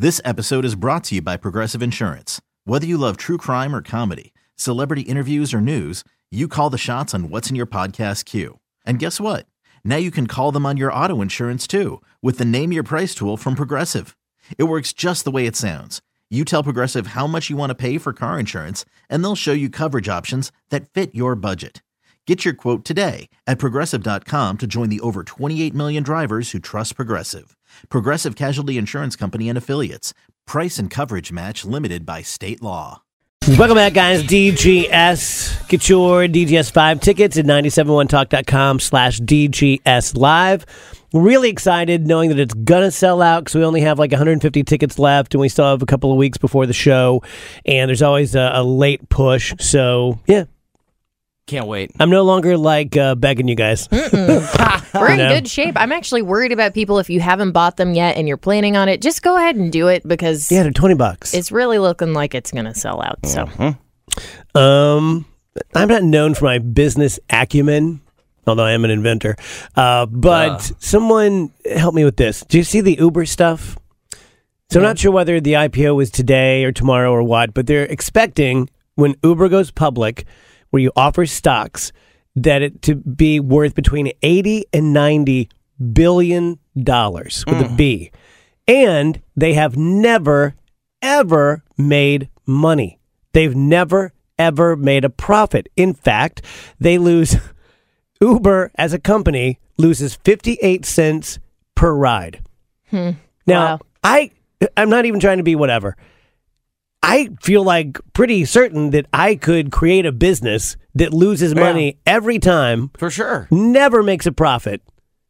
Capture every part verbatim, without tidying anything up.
This episode is brought to you by Progressive Insurance. Whether you love true crime or comedy, celebrity interviews or news, you call the shots on what's in your podcast queue. And guess what? Now you can call them on your auto insurance too with the Name Your Price tool from Progressive. It works just the way it sounds. You tell Progressive how much you want to pay for car insurance, and they'll show you coverage options that fit your budget. Get your quote today at Progressive dot com to join the over twenty-eight million drivers who trust Progressive. Progressive Casualty Insurance Company and Affiliates. Price and coverage match limited by state law. Welcome back, guys. D G S. Get your D G S five tickets at nine seven one talk dot com slash D G S live. We're really excited knowing that it's going to sell out because we only have like one hundred fifty tickets left and we still have a couple of weeks before the show. And there's always a, a late push. So, yeah. Can't wait. I'm no longer like uh, begging you guys. We're in know? good shape. I'm actually worried about people if you haven't bought them yet and you're planning on it. Just go ahead and do it because Yeah, they're twenty bucks. it's really looking like it's going to sell out. So, Mm-hmm. Um, I'm not known for my business acumen, although I am an inventor. Uh, but Uh. someone help me with this. Do you see the Uber stuff? So I'm not sure whether the I P O is today or tomorrow or what, but they're expecting when Uber goes public, where you offer stocks, that it to be worth between eighty and ninety billion dollars with a B. And they have never, ever made money. They've never, ever made a profit. In fact, they lose, Uber as a company loses fifty-eight cents per ride. Hmm. Now, Wow. I, I'm not even trying to be whatever. I feel like pretty certain that I could create a business that loses money every time, For sure. never makes a profit.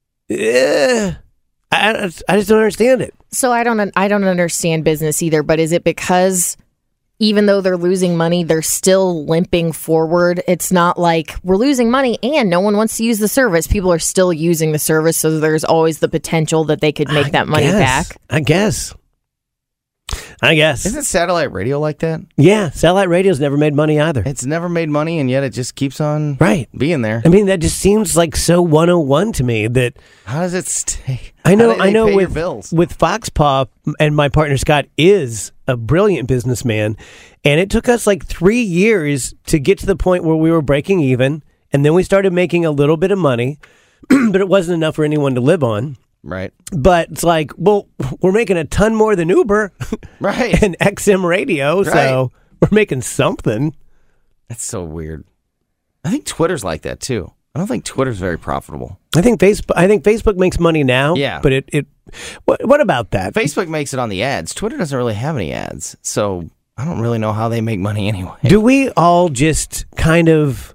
Eh, I, I I just don't understand it. so I don't I don't understand business either, but is it because even though they're losing money, they're still limping forward? It's not like we're losing money and no one wants to use the service. People are still using the service, so there's always the potential that they could make I that money guess. back. I guess. I guess. Isn't satellite radio like that? Yeah, satellite radio's never made money either. It's never made money, and yet it just keeps on Right. being there. I mean, that just seems like so one oh one to me that How does it stay? I know How do they I know pay your with bills? with Foxpaw, and my partner Scott is a brilliant businessman, and it took us like three years to get to the point where we were breaking even, and then we started making a little bit of money, but it wasn't enough for anyone to live on. Right. But it's like, well, we're making a ton more than Uber Right. and X M radio, so we're making something. That's so weird. I think Twitter's like that too. I don't think Twitter's very profitable. I think Facebook. I think Facebook makes money now. Yeah. but it. it what, what about that? Facebook makes it on the ads. Twitter doesn't really have any ads, so I don't really know how they make money anyway. Do we all just kind of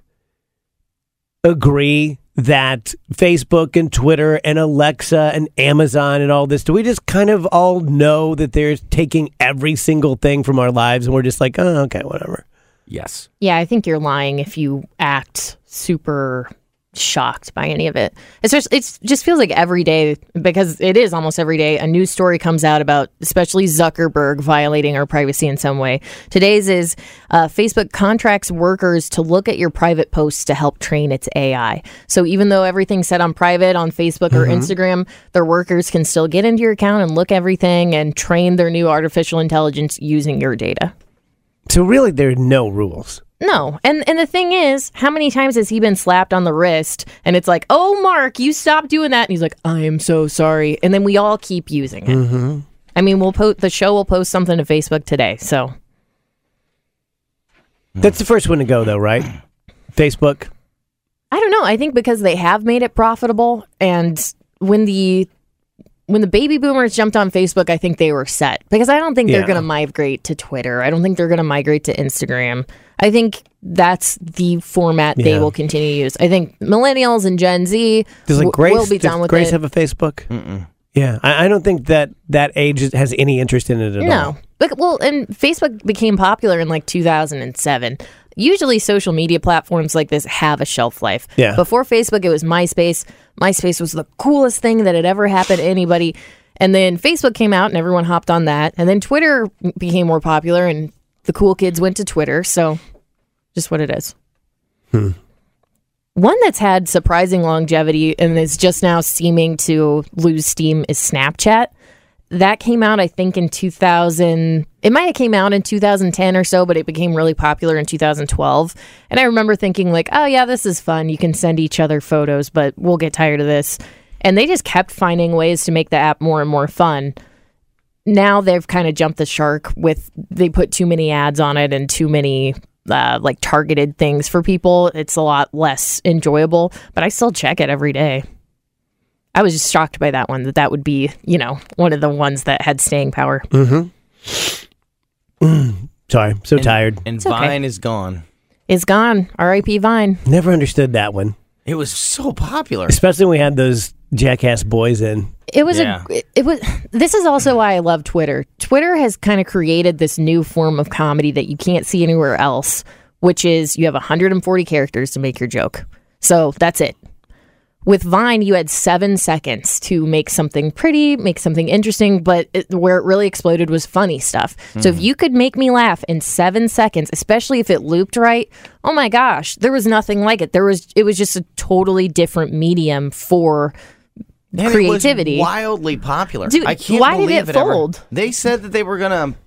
agree that Facebook and Twitter and Alexa and Amazon and all this, do we just kind of all know that they're taking every single thing from our lives and we're just like, oh, okay, whatever? Yes. Yeah, I think you're lying if you act super shocked by any of it. It's just, it's just feels like every day, because it is almost every day, a news story comes out about especially Zuckerberg violating our privacy in some way. Today's is uh, Facebook contracts workers to look at your private posts to help train its A I. So even though everything's set on private on Facebook or Instagram, their workers can still get into your account and look everything and train their new artificial intelligence using your data. So really, there are no rules. No. And and the thing is, how many times has he been slapped on the wrist and it's like, oh, Mark, you stop doing that. And he's like, I am so sorry. And then we all keep using it. Mm-hmm. I mean, we'll post the show will post something to Facebook today. So That's the first one to go, though, right? Facebook. I don't know. I think because they have made it profitable, and when the when the baby boomers jumped on Facebook, I think they were set, because I don't think Yeah. they're going to migrate to Twitter. I don't think they're going to migrate to Instagram. I think that's the format they Yeah. will continue to use. I think millennials and Gen Z Does like w- Grace, will be does done with Grace it. have a Facebook? Mm-mm. Yeah, I, I don't think that that age is- has any interest in it at all. No. But, well, and Facebook became popular in like two thousand seven. Usually social media platforms like this have a shelf life. Yeah. Before Facebook, it was MySpace. MySpace was the coolest thing that had ever happened to anybody. And then Facebook came out and everyone hopped on that. And then Twitter became more popular and the cool kids went to Twitter. So just what it is. Hmm. One that's had surprising longevity and is just now seeming to lose steam is Snapchat. that came out, I think, in two thousand. It might have came out in two thousand ten or so, but it became really popular in two thousand twelve. And I remember thinking like, oh yeah, this is fun. You can send each other photos, but we'll get tired of this. And they just kept finding ways to make the app more and more fun. Now they've kind of jumped the shark with, they put too many ads on it and too many uh, like targeted things for people. It's a lot less enjoyable, but I still check it every day. I was just shocked by that one, that that would be, you know, one of the ones that had staying power. Mm-hmm. Mm, sorry, I'm so and, tired. And It's Vine okay. is gone. It's gone. R I P Vine. Never understood that one. It was so popular. Especially when we had those jackass boys in. It was Yeah. a. It was. This is also why I love Twitter. Twitter has kind of created this new form of comedy that you can't see anywhere else, which is you have one hundred forty characters to make your joke. So that's it. With Vine, you had seven seconds to make something pretty, make something interesting, but it, where it really exploded was funny stuff. Mm-hmm. So if you could make me laugh in seven seconds, especially if it looped right, oh my gosh, there was nothing like it. There was, it was just a totally different medium for and creativity. It was wildly popular. Dude, I can't why did believe it ever- fold? They said that they were gonna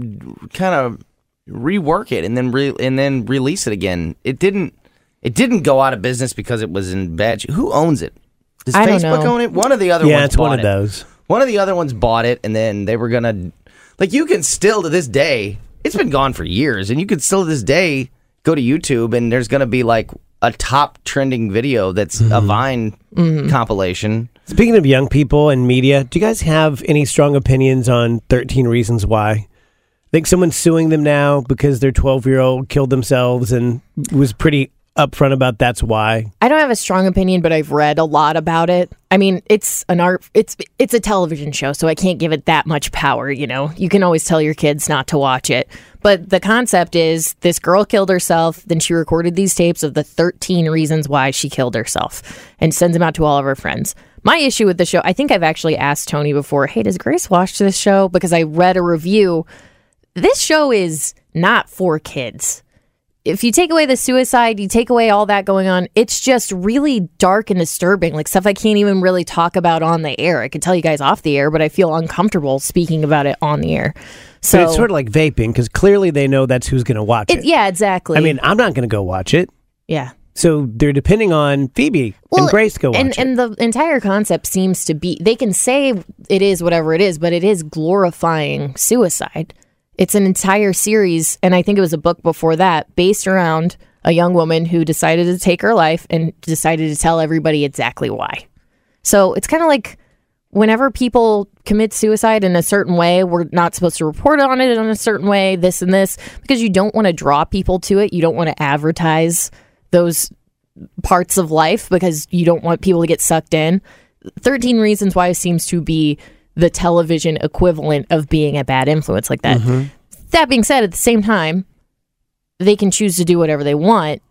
kind of rework it and then re- and then release it again. It didn't. It didn't go out of business because it was in bad. Who owns it? Does I don't Facebook know. own it? One of the other Yeah, ones it's bought one of it. those. One of the other ones bought it, and then they were gonna, like, you can still to this day. It's been gone for years, and you can still to this day go to YouTube, and there's gonna be like a top trending video that's Mm-hmm. a Vine Mm-hmm. compilation. Speaking of young people and media, do you guys have any strong opinions on thirteen Reasons Why? I think someone's suing them now because their twelve-year-old killed themselves and was pretty upfront about that's why. I don't have a strong opinion, but I've read a lot about it. I mean, it's an art, it's it's a television show, so I can't give it that much power, you know? You can always tell your kids not to watch it. But the concept is this girl killed herself, then she recorded these tapes of the thirteen reasons why she killed herself and sends them out to all of her friends. My issue with the show, I think I've actually asked Tony before, hey, does Grace watch this show? Because I read a review. This show is not for kids. If you take away the suicide, you take away all that going on, it's just really dark and disturbing, like stuff I can't even really talk about on the air. I could tell you guys off the air, but I feel uncomfortable speaking about it on the air. So But it's sort of like vaping because clearly they know that's who's going to watch it. it, yeah, exactly. I mean, I'm not going to go watch it. yeah. So they're depending on Phoebe and Grace to go watch and, it. and the entire concept seems to be, they can say it is whatever it is, but it is glorifying suicide. It's an entire series, and I think it was a book before that, based around a young woman who decided to take her life and decided to tell everybody exactly why. So it's kind of like whenever people commit suicide in a certain way, we're not supposed to report on it in a certain way, this and this, because you don't want to draw people to it. You don't want to advertise those parts of life because you don't want people to get sucked in. thirteen Reasons Why seems to be the television equivalent of being a bad influence like that. Mm-hmm. That being said, at the same time, they can choose to do whatever they want.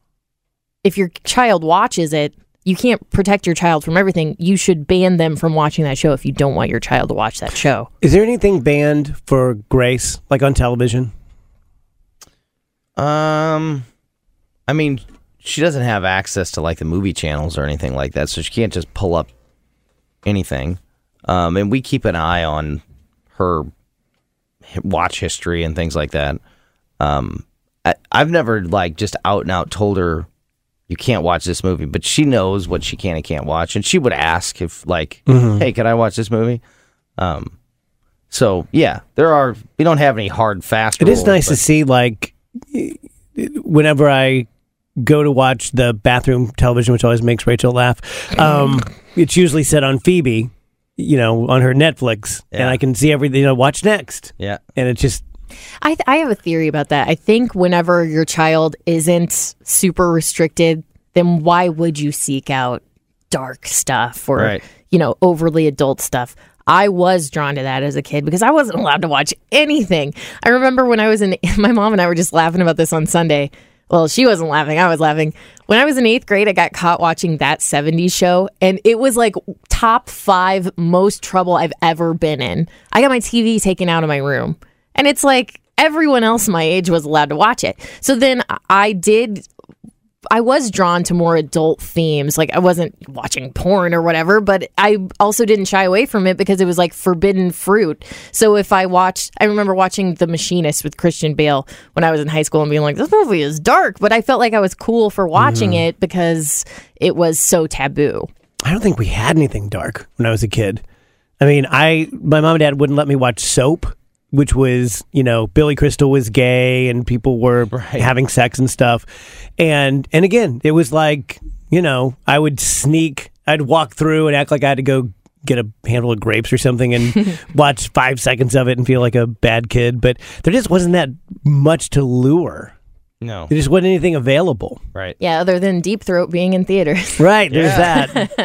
If your child watches it, you can't protect your child from everything. You should ban them from watching that show if you don't want your child to watch that show. Is there anything banned for Grace, like on television? Um, I mean, she doesn't have access to like the movie channels or anything like that, so she can't just pull up anything. Um, and we keep an eye on her watch history and things like that. Um, I, I've never like just out and out told her you can't watch this movie, but she knows what she can and can't watch, and she would ask if like, mm-hmm. hey, can I watch this movie? Um, so yeah, there are. We don't have any hard fast. It rules, is nice but, to see like whenever I go to watch the bathroom television, which always makes Rachel laugh. Um, it's usually set on Phoebe. You know, on her Netflix, yeah. and I can see everything. You know, watch next. Yeah, and it just. I th- I have a theory about that. I think whenever your child isn't super restricted, then why would you seek out dark stuff or right. you know overly adult stuff? I was drawn to that as a kid because I wasn't allowed to watch anything. I remember when I was in, my mom and I were just laughing about this on Sunday. Well, she wasn't laughing. I was laughing. When I was in eighth grade, I got caught watching That seventies Show, and it was like top five most trouble I've ever been in. I got my T V taken out of my room, and it's like everyone else my age was allowed to watch it. So then I did I was drawn to more adult themes. Like I wasn't watching porn or whatever, but I also didn't shy away from it because it was like forbidden fruit. So if I watched, I remember watching The Machinist with Christian Bale when I was in high school and being like, this movie is dark, but I felt like I was cool for watching mm. it because it was so taboo. I don't think we had anything dark when I was a kid. I mean, I my mom and dad wouldn't let me watch Soap, which was, you know, Billy Crystal was gay and people were right. having sex and stuff. And and again, it was like, you know, I would sneak, I'd walk through and act like I had to go get a handful of grapes or something and watch five seconds of it and feel like a bad kid. But there just wasn't that much to lure. No. There just wasn't anything available. Right. Yeah, other than Deep Throat being in theaters. Right, there's yeah.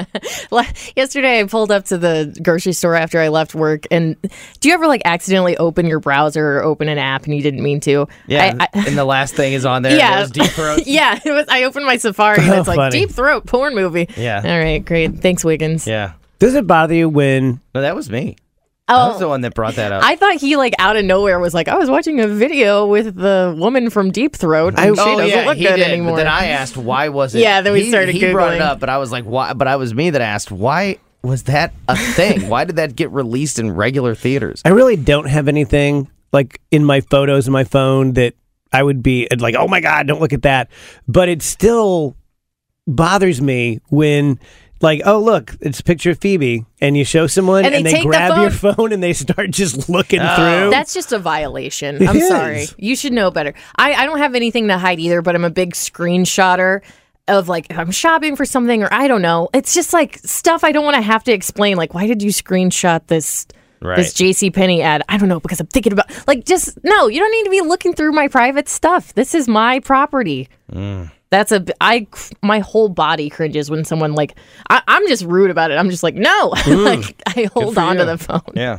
that. Yesterday, I pulled up to the grocery store after I left work, and do you ever, like, accidentally open your browser or open an app and you didn't mean to? Yeah, I, I, and the last thing is on there. Yeah. It was Deep Throat. yeah, it was, I opened my Safari, and it's oh, like, funny. Deep Throat, porn movie. Yeah. All right, great. Thanks, Wiggins. Yeah. Does it bother you when... No, that was me. Oh, I was the one that brought that up. I thought he, like, out of nowhere was like, I was watching a video with the woman from Deep Throat, and I, she oh, doesn't yeah, look he good did, anymore. But then I asked, why was it? Yeah, then we he, started He Googling. brought it up, but I was like, why? But I was me that asked, why was that a thing? Why did that get released in regular theaters? I really don't have anything, like, in my photos in my phone that I would be like, oh, my God, don't look at that. But it still bothers me when... Like, oh, look, it's a picture of Phoebe, and you show someone, And and they they, take the grab phone. your phone, and they start just looking Oh. through. That's just a violation. It I'm is. sorry. You should know better. I, I don't have anything to hide either, but I'm a big screenshotter of, like, if I'm shopping for something or I don't know. It's just, like, stuff I don't want to have to explain. Like, why did you screenshot this Right. this JCPenney ad? I don't know, because I'm thinking about, like, just, no, you don't need to be looking through my private stuff. This is my property. Mm. That's a, I, my whole body cringes when someone, like, I, I'm just rude about it. I'm just like, no. like, I hold for on you. to the phone. Yeah.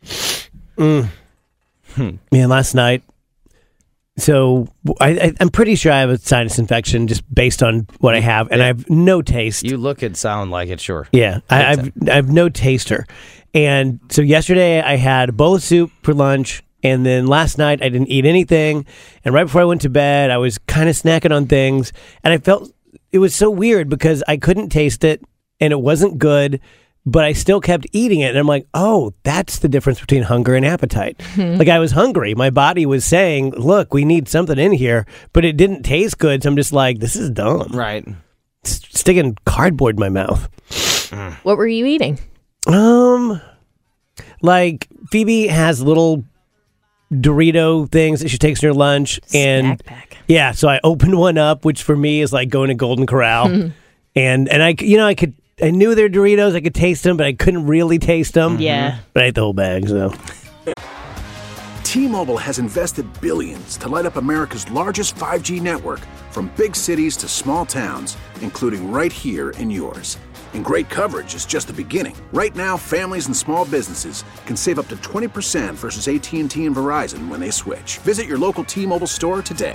Man, last night, so I, I, I'm pretty sure I have a sinus infection just based on what I have, and I have no taste. You look and sound like it, sure. Yeah, I, I've I have no taster. And so yesterday I had a bowl of soup for lunch, and then last night I didn't eat anything. And right before I went to bed, I was kind of snacking on things, and I felt it was so weird because I couldn't taste it, and it wasn't good, but I still kept eating it. And I'm like, oh, that's the difference between hunger and appetite. Like, I was hungry. My body was saying, look, we need something in here, but it didn't taste good. So I'm just like, this is dumb. Right. S- sticking cardboard in my mouth. What were you eating? Um, like Phoebe has little Dorito things that she takes in her lunch, and Snack pack. yeah, so I opened one up, which for me is like going to Golden Corral, and and I, you know, I could, I knew they're Doritos, I could taste them, but I couldn't really taste them. Yeah. But I ate the whole bag. So T-Mobile has invested billions to light up America's largest five G network, from big cities to small towns, including right here in yours. And great coverage is just the beginning. Right now, families and small businesses can save up to twenty percent versus A T and T and Verizon when they switch. Visit your local T-Mobile store today.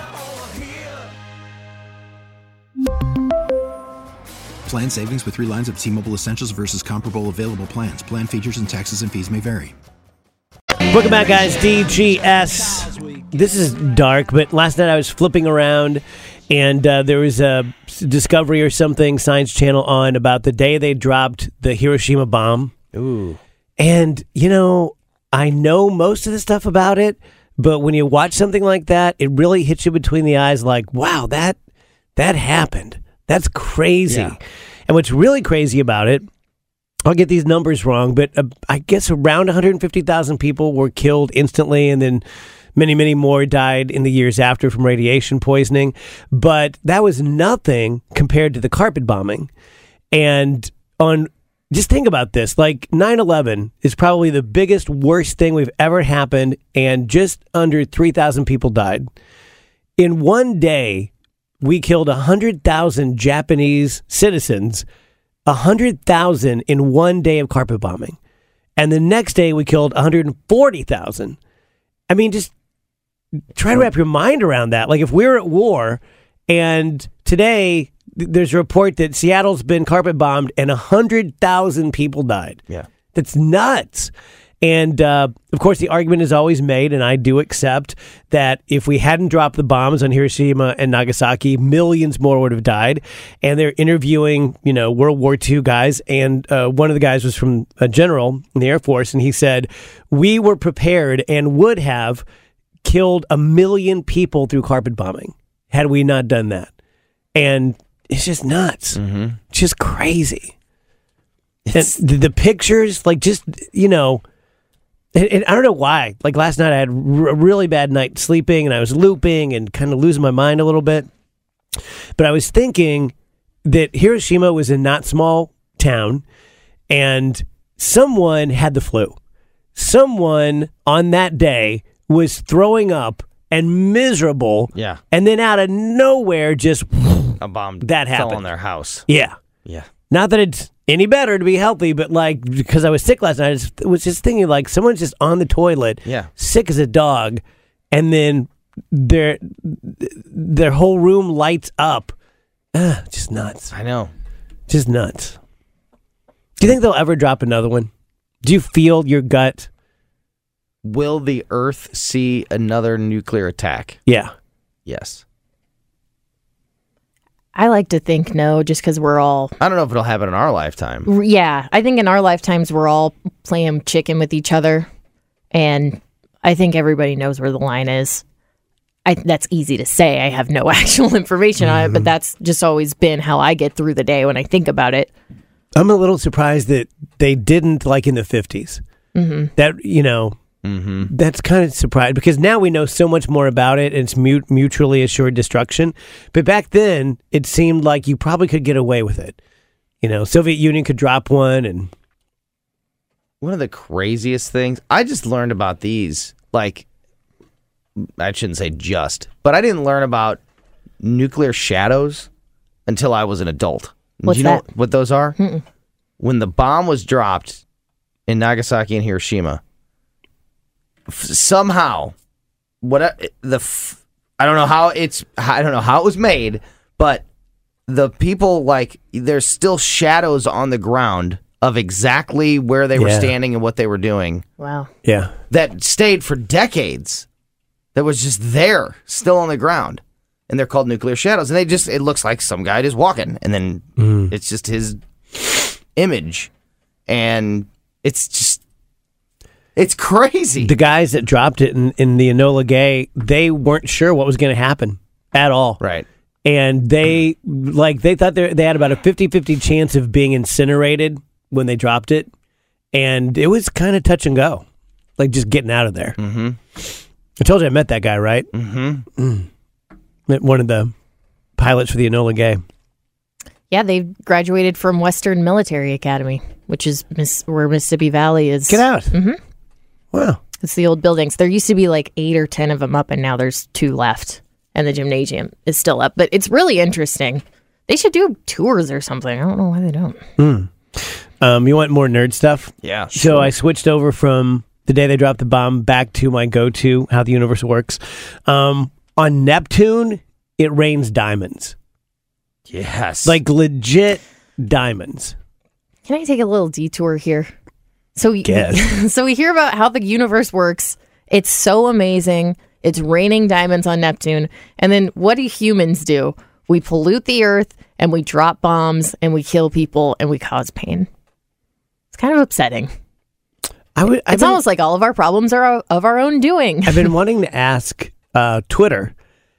Plan savings with three lines of T-Mobile Essentials versus comparable available plans. Plan features and taxes and fees may vary. welcome back, guys. D G S. This is dark, but last night I was flipping around, and uh, there was a Discovery or something, Science Channel on about the day they dropped the Hiroshima bomb. Ooh. And, you know, I know most of the stuff about it, but when you watch something like that, it really hits you between the eyes like, wow, that that happened. That's crazy. Yeah. And what's really crazy about it, I'll get these numbers wrong, but uh, I guess around one hundred fifty thousand people were killed instantly, and then many, many more died in the years after from radiation poisoning. But that was nothing compared to the carpet bombing. And on just think about this, like nine eleven is probably the biggest, worst thing we've ever happened, and just under three thousand people died. In one day, we killed one hundred thousand Japanese citizens, one hundred thousand in one day of carpet bombing. And the next day, we killed one hundred forty thousand. I mean, just try to wrap your mind around that. Like, if we're at war, and today th- there's a report that Seattle's been carpet bombed and one hundred thousand people died. Yeah. That's nuts. And, uh, of course, the argument is always made, and I do accept, that if we hadn't dropped the bombs on Hiroshima and Nagasaki, millions more would have died. And they're interviewing, you know, World War Two guys, and uh, one of the guys was from a general in the Air Force, and he said, we were prepared and would have killed a million people through carpet bombing had we not done that. And it's just nuts. Mm-hmm. Just crazy. And the, the pictures, like, just, you know... And, and I don't know why. Like last night, I had r- a really bad night sleeping, and I was looping and kind of losing my mind a little bit. But I was thinking that Hiroshima was a not small town, and someone had the flu. Someone on that day was throwing up and miserable. Yeah. And then out of nowhere, just a bomb that fell happened on their house. Yeah. Yeah. Not that it's any better to be healthy, but like, because I was sick last night, I just, was just thinking like someone's just on the toilet, yeah, sick as a dog, and then their their whole room lights up. Ugh, just nuts. I know. Just nuts. Do you think they'll ever drop another one? Do you feel your gut? Will the Earth see another nuclear attack? Yeah. Yes. I like to think no, just because we're all... I don't know if it'll happen in our lifetime. Yeah, I think in our lifetimes we're all playing chicken with each other, and I think everybody knows where the line is. I, that's easy to say. I have no actual information mm-hmm. on it, but that's just always been how I get through the day when I think about it. I'm a little surprised that they didn't, like in the fifties. Mm-hmm. That, you know... Mm-hmm. That's kind of surprising because now we know so much more about it and it's mut- mutually assured destruction. But back then, it seemed like you probably could get away with it. You know, Soviet Union could drop one. And one of the craziest things, I just learned about these, like, I shouldn't say just, but I didn't learn about nuclear shadows until I was an adult. What's Do you know that? what those are? Mm-mm. When the bomb was dropped in Nagasaki and Hiroshima, somehow, what the f- I don't know how it's I don't know how it was made, but the people, like, there's still shadows on the ground of exactly where they were Yeah. standing and what they were doing. Wow. yeah, That stayed for decades. That was just there, still on the ground, and they're called nuclear shadows. And they just it looks like some guy just walking, and then mm. it's just his image, and it's just. It's crazy. The guys that dropped it in, in the Enola Gay, they weren't sure what was going to happen at all. Right. And they like they thought they they had about a fifty-fifty chance of being incinerated when they dropped it. And it was kind of touch and go. Like just getting out of there. Mm-hmm. I told you I met that guy, right? Mm-hmm. Mm. Met one of the pilots for the Enola Gay. Yeah, they graduated from Western Military Academy, which is Miss, where Mississippi Valley is. Get out. Mm-hmm. Wow. It's the old buildings. There used to be like eight or ten of them up, and now there's two left. And the gymnasium is still up. But it's really interesting. They should do tours or something. I don't know why they don't. Mm. Um, you want more nerd stuff? Yeah. So Sure. I switched over from the day they dropped the bomb back to my go-to, how the universe works. Um, on Neptune, it rains diamonds. Yes. Like legit diamonds. Can I take a little detour here? So we, Guess. so we hear about how the universe works. It's so amazing. It's raining diamonds on Neptune. And then what do humans do? We pollute the earth and we drop bombs and we kill people and we cause pain. It's kind of upsetting. I would. I've It's been, almost like all of our problems are of our own doing. I've been wanting to ask uh, Twitter.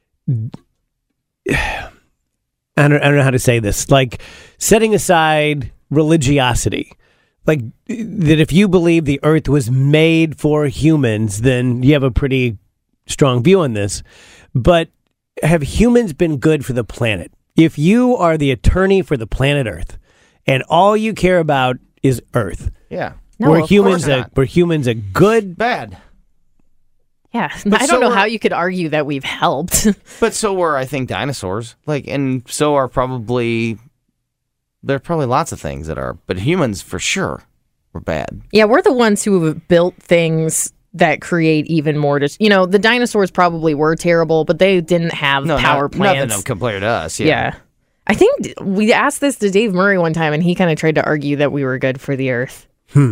I don't, I don't know how to say this. Like setting aside religiosity. Like that if you believe the earth was made for humans, then you have a pretty strong view on this. But have humans been good for the planet? If you are the attorney for the planet Earth and all you care about is Earth, yeah. No, were of humans course a, not. were humans a good? Bad. Yeah. But I so don't know are- how you could argue that we've helped. But so were, I think, dinosaurs. Like, and so are probably, there are probably lots of things that are, but humans for sure were bad. Yeah, we're the ones who have built things that create even more. Dis- you know, the dinosaurs probably were terrible, but they didn't have No, power not, plants. nothing compared to us. Yeah. Yeah. I think we asked this to Dave Murray one time, and he kind of tried to argue that we were good for the earth. Hmm.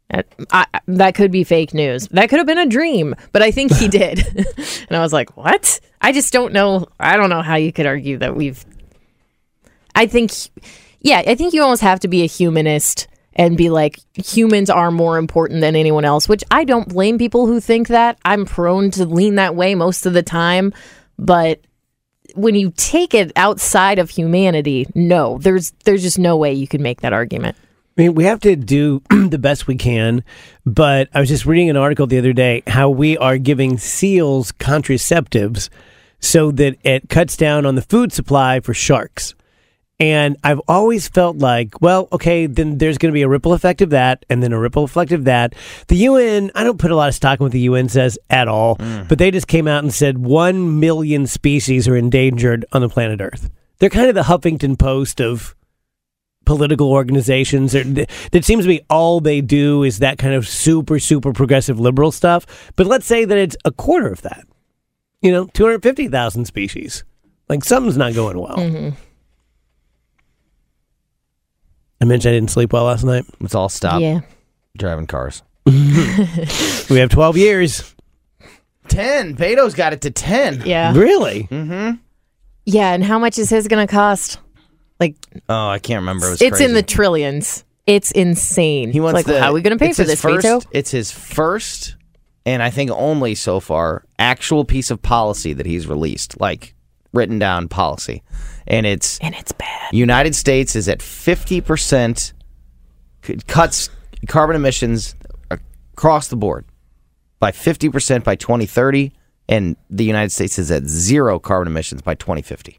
I, I, that could be fake news. That could have been a dream, but I think he did. And I was like, what? I just don't know. I don't know how you could argue that we've... I think, yeah, I think you almost have to be a humanist and be like, humans are more important than anyone else, which I don't blame people who think that. I'm prone to lean that way most of the time. But when you take it outside of humanity, no, there's there's just no way you can make that argument. I mean, we have to do the best we can, but I was just reading an article the other day how we are giving seals contraceptives so that it cuts down on the food supply for sharks. And I've always felt like, well, okay, then there's going to be a ripple effect of that, and then a ripple effect of that. The U N, I don't put a lot of stock in what the U N says at all, mm. but they just came out and said one million species are endangered on the planet Earth. They're kind of the Huffington Post of political organizations. That seems to be all they do is that kind of super, super progressive liberal stuff. But let's say that it's a quarter of that. You know, two hundred fifty thousand species. Like, something's not going well. Mm-hmm. I mentioned I didn't sleep well last night. Let's all stop yeah. driving cars. We have twelve years. ten. Beto's got it to ten. Yeah. Really? Mm-hmm. Yeah, and how much is his going to cost? Like, oh, I can't remember. It was it's crazy. in the trillions. It's insane. He wants like, the, how are we going to pay for this, first, Beto? It's his first, and I think only so far, actual piece of policy that he's released, like written down policy. And it's and it's bad. United States is at fifty percent cuts carbon emissions across the board by fifty percent by twenty thirty, and the United States is at zero carbon emissions by twenty fifty.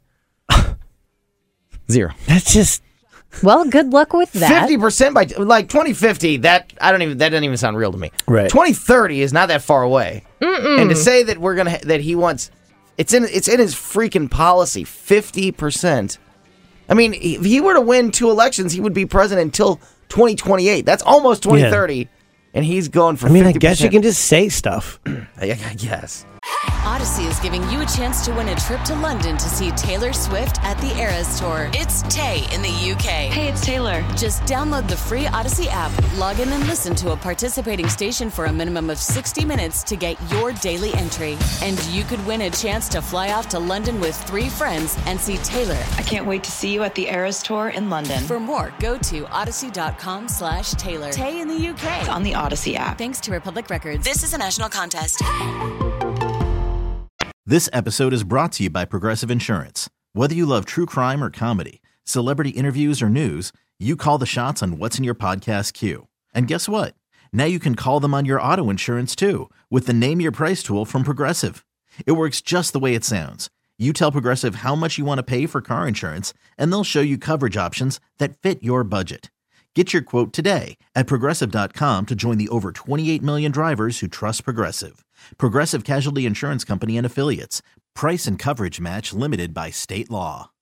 Zero. That's just well, good luck with that. Fifty percent by like twenty fifty. That I don't even. That doesn't even sound real to me. Right. Twenty thirty is not that far away. Mm-mm. And to say that we're gonna that he wants, it's in it's in his freaking policy. Fifty percent. I mean, if he were to win two elections, he would be president until twenty twenty eight. That's almost twenty thirty, yeah. And he's going for. I mean, fifty percent. I guess you can just say stuff. I, I guess. Odyssey is giving you a chance to win a trip to London to see Taylor Swift at the Eras Tour. It's Tay in the U K. Hey, it's Taylor. Just download the free Odyssey app, log in and listen to a participating station for a minimum of sixty minutes to get your daily entry. And you could win a chance to fly off to London with three friends and see Taylor. I can't wait to see you at the Eras Tour in London. For more, go to odyssey.com slash Taylor. Tay in the U K. It's on the Odyssey app. Thanks to Republic Records. This is a national contest. This episode is brought to you by Progressive Insurance. Whether you love true crime or comedy, celebrity interviews or news, you call the shots on what's in your podcast queue. And guess what? Now you can call them on your auto insurance too with the Name Your Price tool from Progressive. It works just the way it sounds. You tell Progressive how much you want to pay for car insurance, and they'll show you coverage options that fit your budget. Get your quote today at Progressive dot com to join the over twenty-eight million drivers who trust Progressive. Progressive Casualty Insurance Company and Affiliates. Price and coverage match limited by state law.